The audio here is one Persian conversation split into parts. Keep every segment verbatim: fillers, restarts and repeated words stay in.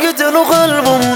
دل و قلبمون.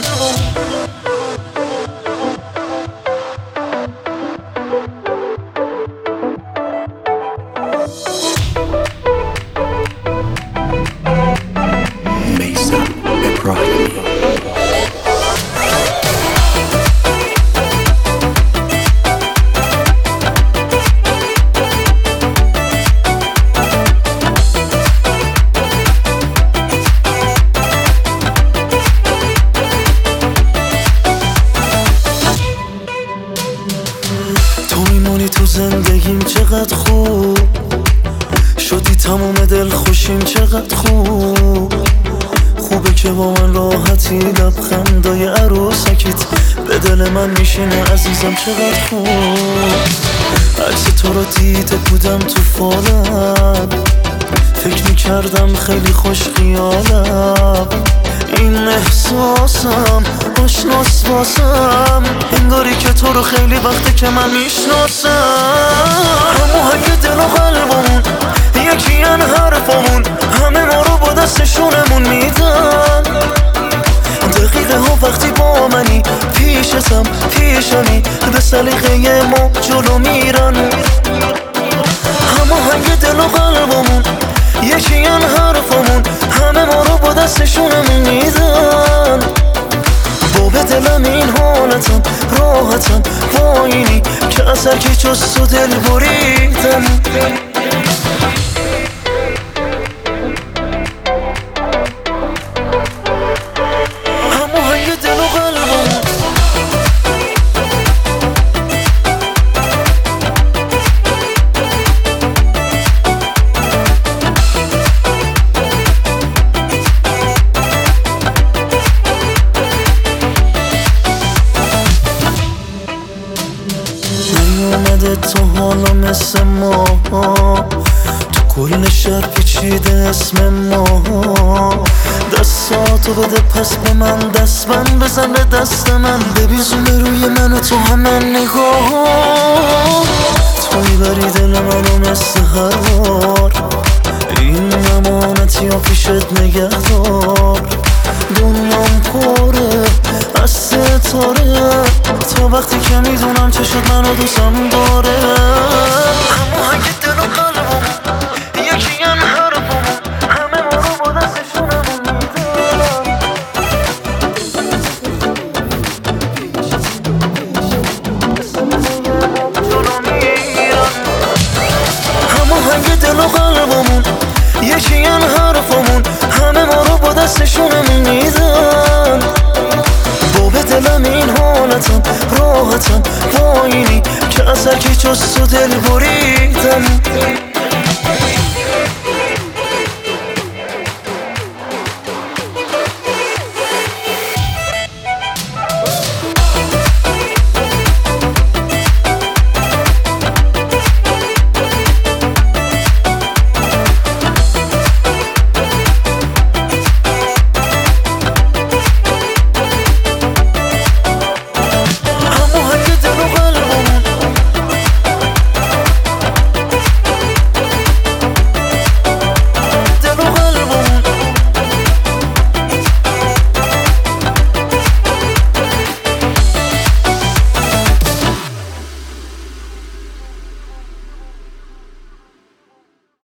تو میمونی تو زندگیم چقدر خوب شدی، تموم دل خوشیم چقدر خوب. خوبه که با من راحتی، لبخندای عروسکیت به دل من میشینه عزیزم چقدر خوب. عکس تو رو دیده بودم تو فالم، فکر میکردم خیلی خوش خیالم. این احساسم آشناس واسم، انگاری که تو رو خیلی وقته که من میشناسم. هماهنگ دل و قلبمون یکیان، حرفمون همه ما رو با دستشونمون میدن. دقیقه ها وقتی با منی، پیشتم پیشمی، به سلیقه ما جلو میرن. هماهنگ دل و قلبمون یکیان، حرفمون همه ما رو با دستشونمون میدن. با به دلم این حالتم راحتم، با اینی که از هرکی جز تو دل بریدم. هماهنگ دل و قلبمون. نیومده تو حالا مثل ما، تو کل شهر پیچیده اسم ما. دستاتو بده پس به من، دست من بزن به دست من، ببیزونه روی من و تو همه نگاه. تو میبری دل منو مثل هر بار، این امانتی ها پیشت نگهدار. دنیام پره از ستاره، تا وقتی که میدونم چه شد منو دوستم داره. هماهنگ دل و قلبمون یکیان، حرفمون همه ما رو با دستشونمون میدن. هماهنگ دل و قلبمون یکیان، حرفمون همه ما رو با دستشونمون میدن. با به دلم این حالتم راحتم، با اینی که از هرکی جز تو دل بریدم.